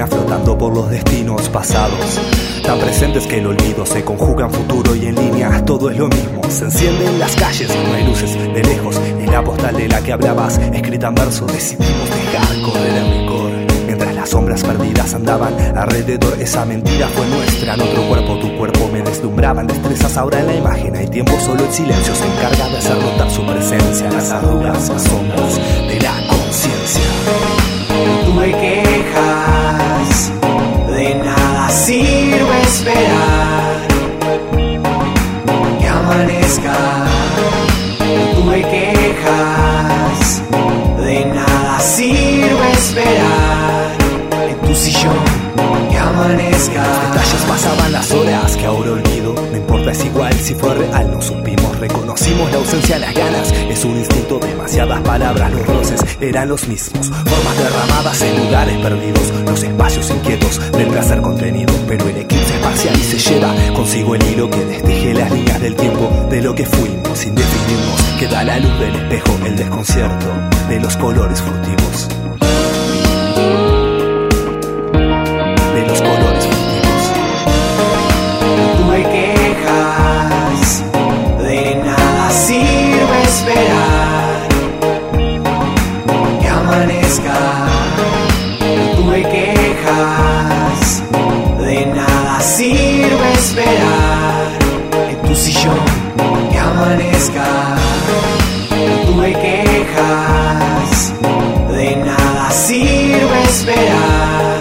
arena flotando por los destinos pasados, tan presentes que el olvido se conjuga en futuro y en línea, todo es lo mismo. Se encienden las calles, no hay luces de lejos, en la postal de la que hablabas, escrita en verso, decidimos dejar correr el rencor. Mientras las sombras perdidas andaban alrededor, esa mentira fue nuestra. En otro cuerpo, tu cuerpo me deslumbraban destrezas. Ahora en la imagen hay tiempo, solo el silencio se encarga de hacer notar su presencia. Las arrugas, las sombras de la conciencia. No tuve quejas, de nada sirve esperar que amanezca. No tuve quejas, de nada sirve esperar en tu sillón que amanezca. Los detalles pasaban las horas que ahora olvido. No importa, es igual si fue real, no supimos, reconocimos la ausencia, las ganas. Es un instinto, demasiadas palabras, los roces eran los mismos. Formas derramadas en lugares perdidos, los espacios inquietos del placer contenido. Pero el eclipse es parcial y se lleva consigo el hilo que desteje las líneas del tiempo de lo que fuimos sin definirnos. Queda la luz del espejo, el desconcierto de los colores furtivos. De los colores furtivos. No tuve quejas, de nada sirve esperar que amanezca. No tuve quejas, de nada sirve esperar en tu sillón que amanezca. No tuve quejas, de nada sirve esperar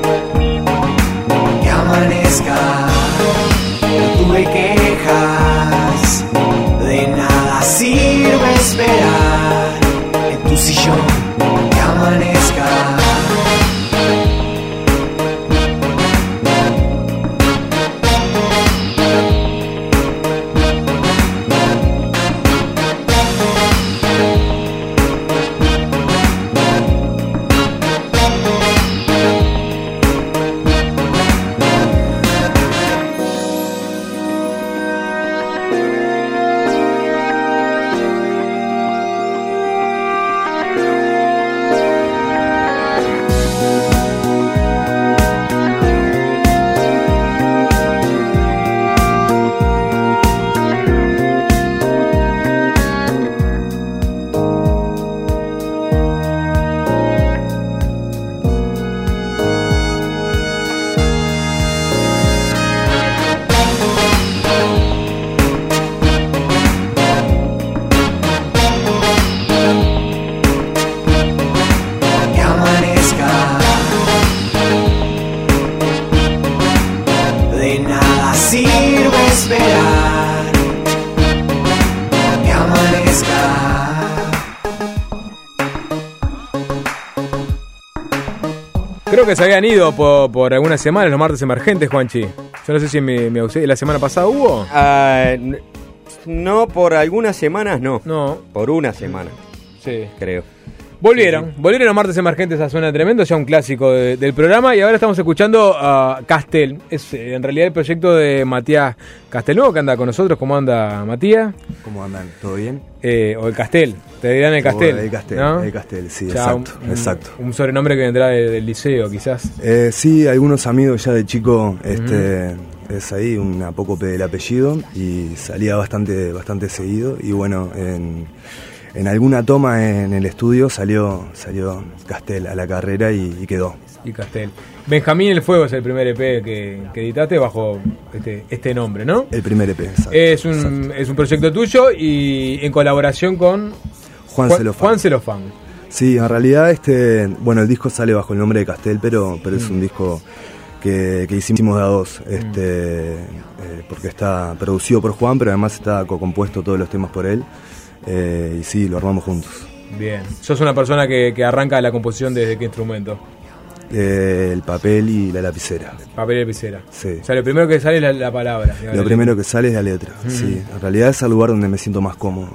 que amanezca. No tuve quejas, de nada sirve esperar en tu sillón que amanezca. Creo que se habían ido por algunas semanas los martes emergentes, Juanchi. Yo no sé si la semana pasada hubo. No, por algunas semanas no. No. Por una semana. Sí. Creo. Volvieron los martes emergentes a Suena Tremendo, ya un clásico del programa, y ahora estamos escuchando a Castel. Es en realidad el proyecto de Matías Castelnuovo, que anda con nosotros. ¿Cómo anda Matías? ¿Cómo andan? ¿Todo bien? O el Castel, te dirán el Castel. El Castel, ¿no? El Castel, sí, ya exacto. Un sobrenombre que vendrá del liceo, quizás. Sí, algunos amigos ya de chico, es ahí un apócope del apellido, y salía bastante seguido, y bueno, en alguna toma en el estudio salió Castel a la carrera y quedó. Y Castel. Benjamín el Fuego es el primer EP que editaste bajo este nombre, ¿no? El primer EP, exacto. Es un proyecto tuyo y en colaboración con Juan Celofán. Sí, en realidad el disco sale bajo el nombre de Castel, pero es un disco que hicimos de a dos, porque está producido por Juan, pero además está co-compuesto todos los temas por él. Y sí, lo armamos juntos. Bien. ¿Sos una persona que arranca la composición desde qué instrumento? El papel y la lapicera. Papel y lapicera. Sí. O sea, lo primero que sale es la palabra. Lo primero que sale es la letra, sí. En realidad es el lugar donde me siento más cómodo.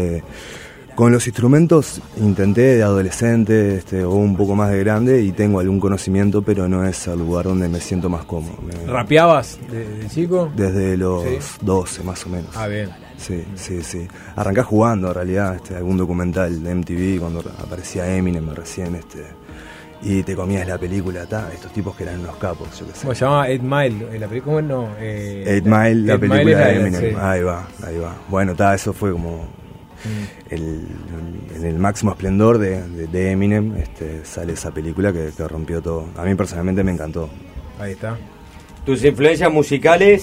Con los instrumentos intenté de adolescente o un poco más de grande, y tengo algún conocimiento, pero no es el lugar donde me siento más cómodo. ¿Rapeabas de chico? Desde los 12 más o menos. Ah, bien. Sí. Arrancá jugando en realidad, algún documental de MTV cuando aparecía Eminem recién, y te comías la película, estos tipos que eran unos capos, yo qué sé. ¿Cómo se llamaba? 8 Mile, la película, no. 8 Mile, la película de Eminem. Sí. Ahí va. Bueno, eso fue como en el máximo esplendor de Eminem, sale esa película que rompió todo. A mí personalmente me encantó. Ahí está. Tus influencias musicales,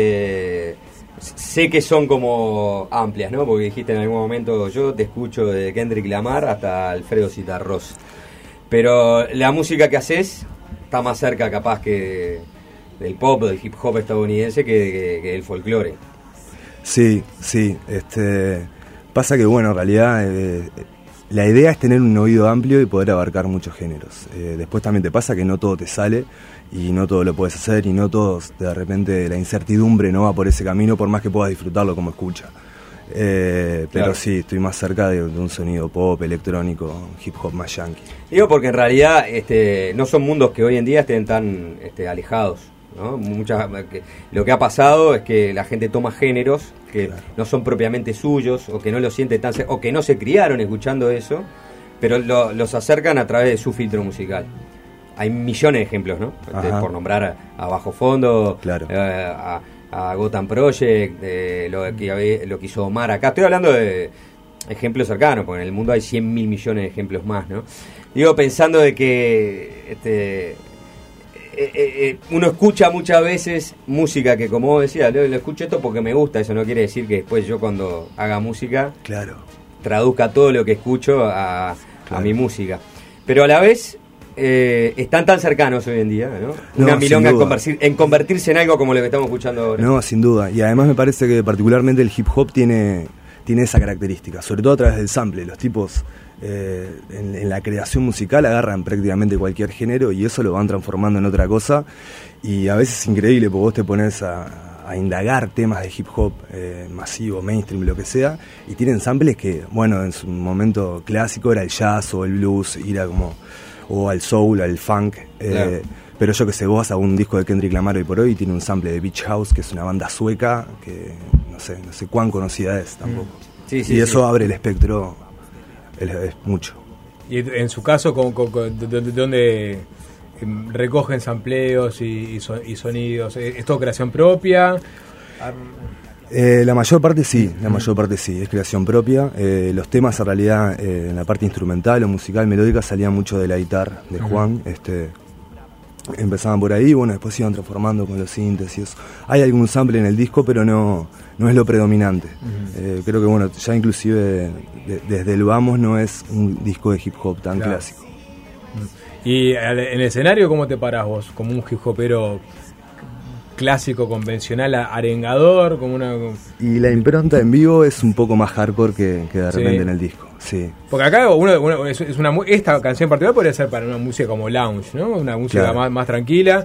sé que son como amplias, ¿no? Porque dijiste en algún momento, yo te escucho de Kendrick Lamar hasta Alfredo Zitarroz. Pero la música que haces está más cerca capaz que del pop, del hip hop estadounidense que del folclore. Sí. Pasa que, bueno, en realidad la idea es tener un oído amplio y poder abarcar muchos géneros. Después también te pasa que no todo te sale y no todo lo puedes hacer y no todos, de repente la incertidumbre no va por ese camino por más que puedas disfrutarlo como escucha. Pero claro. Sí, estoy más cerca de un sonido pop, electrónico, hip hop más yankee. Digo porque en realidad no son mundos que hoy en día estén tan alejados, ¿no? Lo que ha pasado es que la gente toma géneros que no son propiamente suyos o que no lo siente tan o que no se criaron escuchando eso, pero los acercan a través de su filtro musical. Hay millones de ejemplos, ¿no? Por nombrar a Bajo Fondo, claro. A Gotham Project, lo que hizo Omar acá. Estoy hablando de ejemplos cercanos, porque en el mundo hay 100.000 millones de ejemplos más, ¿no? Digo, pensando de que uno escucha muchas veces música que, como vos decías, lo escucho esto porque me gusta. Eso no quiere decir que después yo cuando haga música traduzca todo lo que escucho a mi música. Pero a la vez están tan cercanos hoy en día, ¿no? Una milonga en convertirse en algo como lo que estamos escuchando ahora. No, sin duda. Y además me parece que particularmente el hip hop tiene esa característica, sobre todo a través del sample. Los tipos en la creación musical agarran prácticamente cualquier género y eso lo van transformando en otra cosa. Y a veces es increíble porque vos te pones a indagar temas de hip hop masivo, mainstream, lo que sea, y tienen samples que, bueno, en su momento clásico era el jazz o el blues, o al soul, al funk, claro. Pero yo que sé, vos vas a un disco de Kendrick Lamar hoy por hoy y tiene un sample de Beach House, que es una banda sueca que no sé cuán conocida es tampoco. Sí, y eso abre el espectro, es mucho. Y en su caso, ¿dónde recogen sampleos y sonidos? ¿Es todo creación propia? La mayor parte sí, es creación propia. Los temas en realidad, en la parte instrumental o musical, melódica, salían mucho de la guitarra de Juan. Empezaban por ahí, bueno, después se iban transformando con los sintes y eso. Hay algún sample en el disco, pero no es lo predominante. Creo que, bueno, ya inclusive desde el Vamos no es un disco de hip hop tan clásico. ¿Y en el escenario cómo te parás vos? ¿Como un hip hopero clásico, convencional, arengador? Y la impronta en vivo es un poco más hardcore que de repente en el disco. Sí. Porque acá esta canción en particular podría ser para una música como lounge, ¿no? Una música más tranquila.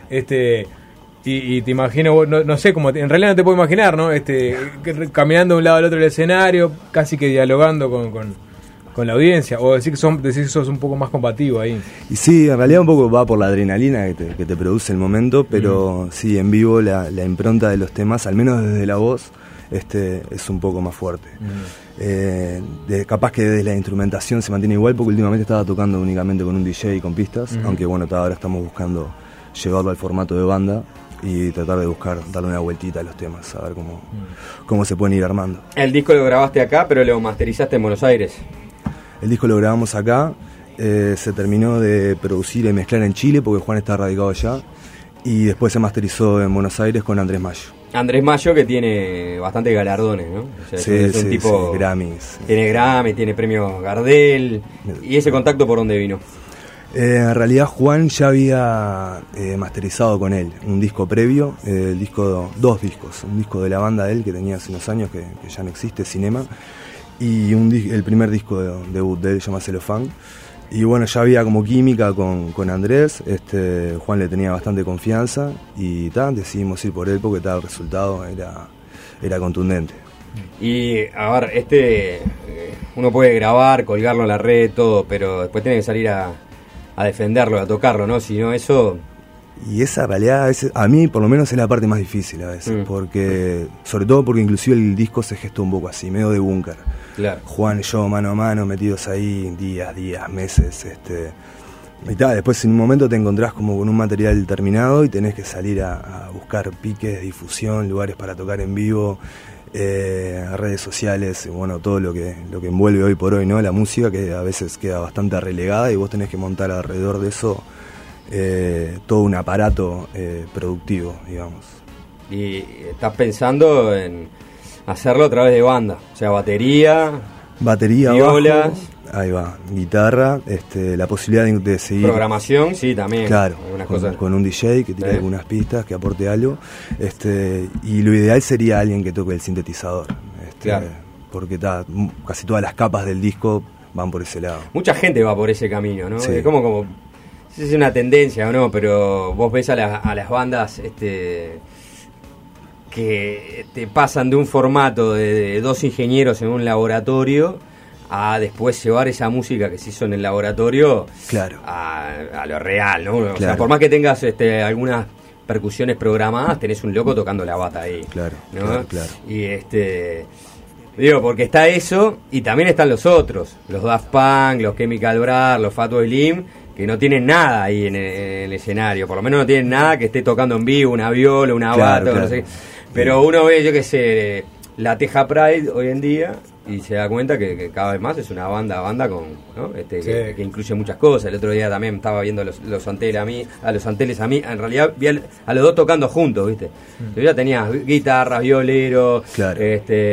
Y te imagino, no sé, como en realidad no te puedo imaginar, ¿no? Caminando de un lado al otro del escenario, casi que dialogando con la audiencia, o decir que sos un poco más combativo ahí. Y sí, en realidad un poco va por la adrenalina que te produce el momento, pero sí, en vivo la impronta de los temas, al menos desde la voz, es un poco más fuerte. Capaz que desde la instrumentación se mantiene igual, porque últimamente estaba tocando únicamente con un DJ y con pistas, aunque bueno, ahora estamos buscando llevarlo al formato de banda y tratar de darle una vueltita a los temas, a ver cómo se pueden ir armando. El disco lo grabaste acá, pero lo masterizaste en Buenos Aires. El disco lo grabamos acá, se terminó de producir y mezclar en Chile porque Juan está radicado allá, y después se masterizó en Buenos Aires con Andrés Mayo. Andrés Mayo, que tiene bastantes galardones, ¿no? O sea, es un tipo, Grammys. Tiene Grammy, tiene premios Gardel. ¿Y ese contacto por dónde vino? En realidad Juan ya había masterizado con él un disco previo, dos discos, un disco de la banda de él que tenía hace unos años que ya no existe, Cinema, y el primer disco de debut de él, se llama Celofán. Y bueno, ya había como química con Andrés, Juan le tenía bastante confianza y decidimos ir por él porque el resultado era contundente. Y a ver, uno puede grabar, colgarlo en la red, todo, pero después tiene que salir a defenderlo, a tocarlo, ¿no? Si no, eso... Y esa realidad, a mí por lo menos es la parte más difícil a veces, sobre todo porque inclusive el disco se gestó un poco así, medio de búnker. Claro. Juan y yo mano a mano, metidos ahí días, meses, Y después en un momento te encontrás como con un material terminado y tenés que salir a buscar piques, difusión, lugares para tocar en vivo, redes sociales, bueno, todo lo que envuelve hoy por hoy, ¿no? La música, que a veces queda bastante relegada y vos tenés que montar alrededor de eso todo un aparato productivo, digamos. Y estás pensando en hacerlo a través de banda, o sea, batería, violas, bajo, ahí va, guitarra, la posibilidad de seguir. Programación, sí, también. Claro, cosas. Con un DJ que tire algunas pistas, que aporte algo. Y lo ideal sería alguien que toque el sintetizador. Claro. Porque casi todas las capas del disco van por ese lado. Mucha gente va por ese camino, ¿no? Sí. Es como no sé si es una tendencia o no, pero vos ves a las bandas que te pasan de un formato de 2 ingenieros en un laboratorio a después llevar esa música que se hizo en el laboratorio, claro, a lo real, ¿no? O claro, sea, por más que tengas algunas percusiones programadas, tenés un loco tocando la bata ahí. Claro, ¿no? claro. Y digo, porque está eso y también están los otros, los Daft Punk, los Chemical Brothers, los Fatboy Slim, que no tienen nada ahí en el escenario, por lo menos no tienen nada que esté tocando en vivo, una viola, una bata, claro. No sé. Pero uno ve, yo qué sé, la Teja Pride hoy en día y se da cuenta que cada vez más es una banda con, ¿no? Sí. que incluye muchas cosas. El otro día también estaba viendo los Anteles a mí, en realidad vi a los dos tocando juntos, ¿viste? Yo ya tenía guitarras, violeros, claro,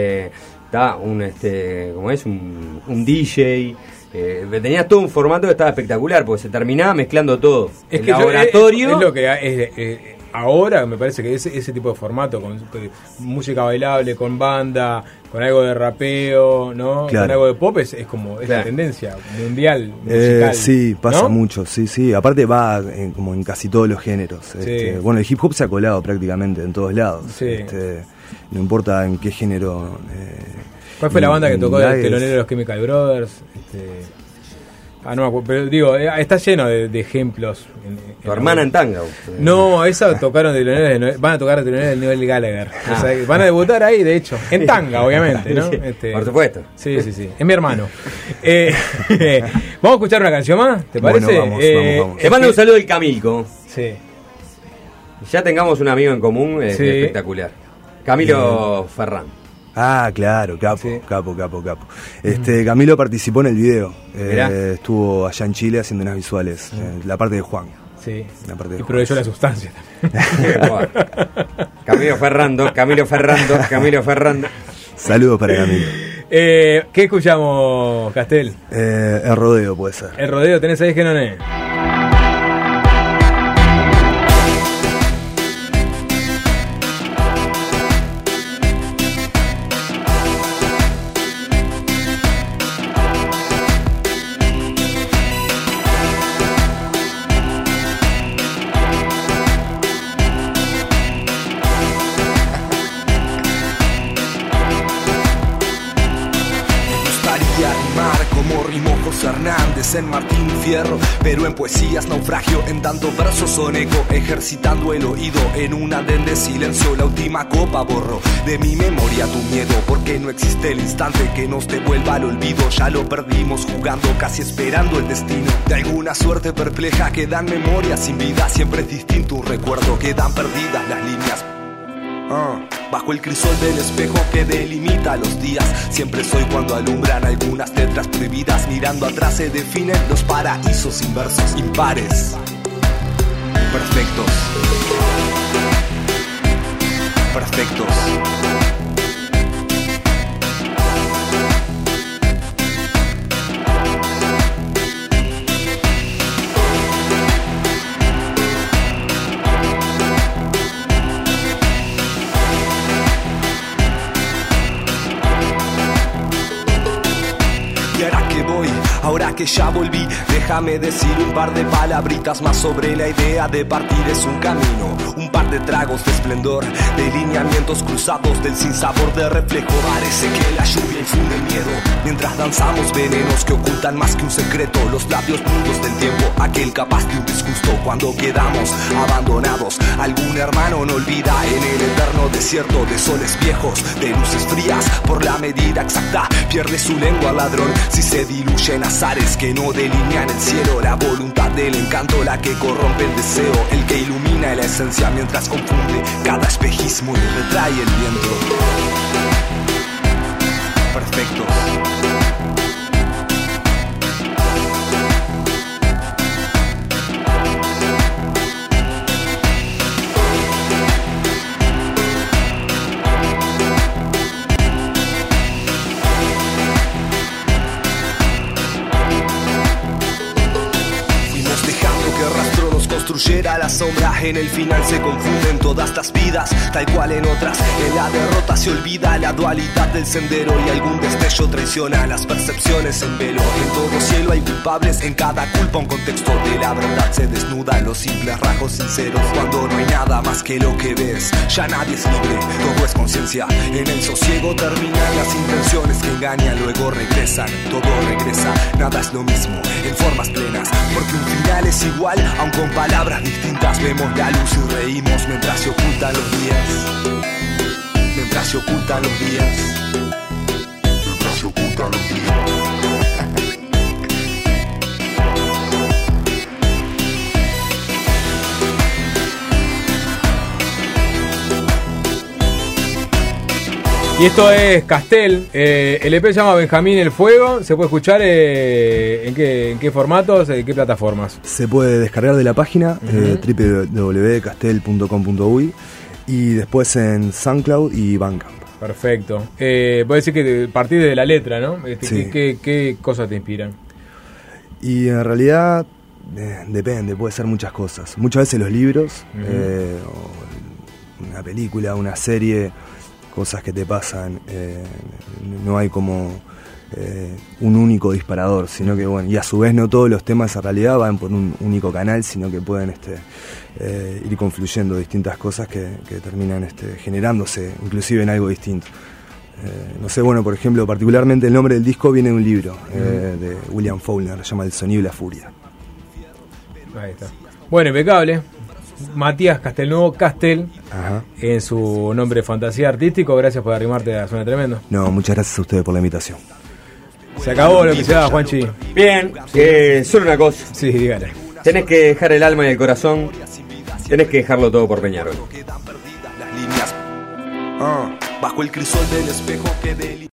un DJ. Tenía todo un formato que estaba espectacular porque se terminaba mezclando todo. Es el que laboratorio es lo que ahora me parece que ese tipo de formato con música bailable, con banda, con algo de rapeo, ¿no? Claro. Con algo de pop es como claro, la tendencia mundial musical. Sí, pasa, ¿no? Mucho, sí. Aparte va como en casi todos los géneros. Sí. Bueno, el hip hop se ha colado prácticamente en todos lados. Sí. No importa en qué género. ¿Cuál fue la banda que tocó el telonero de los Chemical Brothers? No me acuerdo, pero digo, está lleno de ejemplos. Tu hermana en tanga. No, esa tocaron de teloneros, van a tocar de teloneros del nivel Gallagher. O sea, van a debutar ahí, de hecho. En tanga, obviamente, ¿no? Por supuesto. Sí. Es mi hermano. Vamos a escuchar una canción más, ¿te parece? Bueno, vamos. Te mando un saludo del Camilco. Sí. Ya tengamos un amigo en común, es espectacular. Camilo Ferrán. Ah, claro, capo, Sí. capo. Camilo participó en el video. Mirá. Estuvo allá en Chile haciendo unas visuales. La parte de Juan. Sí. La parte de Y Juan. proveyó la sustancia también. Camilo Ferrando. Saludos para Camilo. ¿Qué escuchamos, Castel? El rodeo puede ser. El rodeo, ¿tenés ahí que no es? Hernández en Martín Fierro, pero en poesías naufragio, en tanto verso son eco, ejercitando el oído en un andén de silencio. La última copa borró de mi memoria tu miedo, porque no existe el instante que nos devuelva al olvido. Ya lo perdimos jugando, casi esperando el destino de alguna suerte perpleja. Quedan memorias sin vida, siempre es distinto un recuerdo, quedan perdidas las líneas. Bajo el crisol del espejo que delimita los días, siempre soy cuando alumbran algunas letras prohibidas. Mirando atrás se definen los paraísos inversos, impares, perfectos. Ahora que ya volví, déjame decir un par de palabritas más sobre la idea de partir. Es un camino, un par de tragos de esplendor, de lineamientos cruzados del sinsabor de reflejo. Parece que la lluvia infunde el miedo, mientras danzamos venenos que ocultan más que un secreto. Los labios mudos del tiempo, aquel capaz de un disgusto cuando quedamos abandonados. Algún hermano no olvida en el eterno desierto de soles viejos, de luces frías por la medida exacta. Pierde su lengua al ladrón si se diluyen azares que no delinean el del cielo, la voluntad del encanto, la que corrompe el deseo, el que ilumina la esencia mientras confunde cada espejismo y retrae el viento. Perfecto. Construyera la sombra, en el final se confunden todas las vidas, tal cual en otras. En la derrota se olvida la dualidad del sendero y algún destello traiciona las percepciones en velo. En todo cielo hay culpables, en cada culpa un contexto de la verdad se desnuda los simples rasgos sinceros. Cuando no hay nada más que lo que ves, ya nadie es libre, todo es conciencia. En el sosiego terminan las intenciones que engañan, luego regresan, todo regresa, nada es lo mismo, en formas plenas, porque un final es igual, aun con palabras distintas. Vemos la luz y reímos mientras se ocultan los días. Mientras se ocultan los días. Mientras se ocultan los días. Y esto es Castel, el EP se llama Benjamín el Fuego, ¿se puede escuchar en qué formatos, en qué plataformas? Se puede descargar de la página www.castel.com.uy y después en SoundCloud y Bandcamp. Perfecto. Puedes decir que partís de la letra, ¿no? Sí. ¿Qué cosas te inspiran? Y en realidad depende, puede ser muchas cosas. Muchas veces los libros, o una película, una serie, cosas que te pasan, no hay como un único disparador, sino que bueno, y a su vez no todos los temas en realidad van por un único canal, sino que pueden ir confluyendo distintas cosas que terminan generándose inclusive en algo distinto. No sé, bueno, por ejemplo, particularmente el nombre del disco viene de un libro de William Faulkner, se llama El sonido y la furia. Ahí está. Bueno, impecable. Matías Castelnuovo Castel, Ajá. En su nombre de fantasía artístico. Gracias por arrimarte a Suena Tremendo. No, muchas gracias a ustedes por la invitación. Se acabó lo que se daba, Juanchi. Bien, solo una cosa. Sí, dígale. Tenés que dejar el alma y el corazón. Tenés que dejarlo todo por Peñarol. Bajo el crisol del espejo que